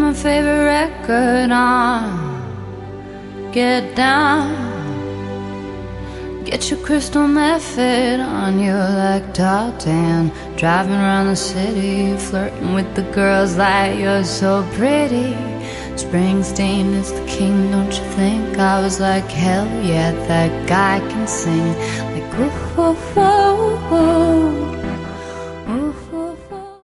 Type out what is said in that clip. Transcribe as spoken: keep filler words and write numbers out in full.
my favorite record on. Get down, get your crystal method on you like tartan. Driving around the city, flirting with the girls like you're so pretty. Springsteen is the king, don't you think? I was like, hell yeah, that guy can sing. Like, whoa, whoa, whoa, whoa.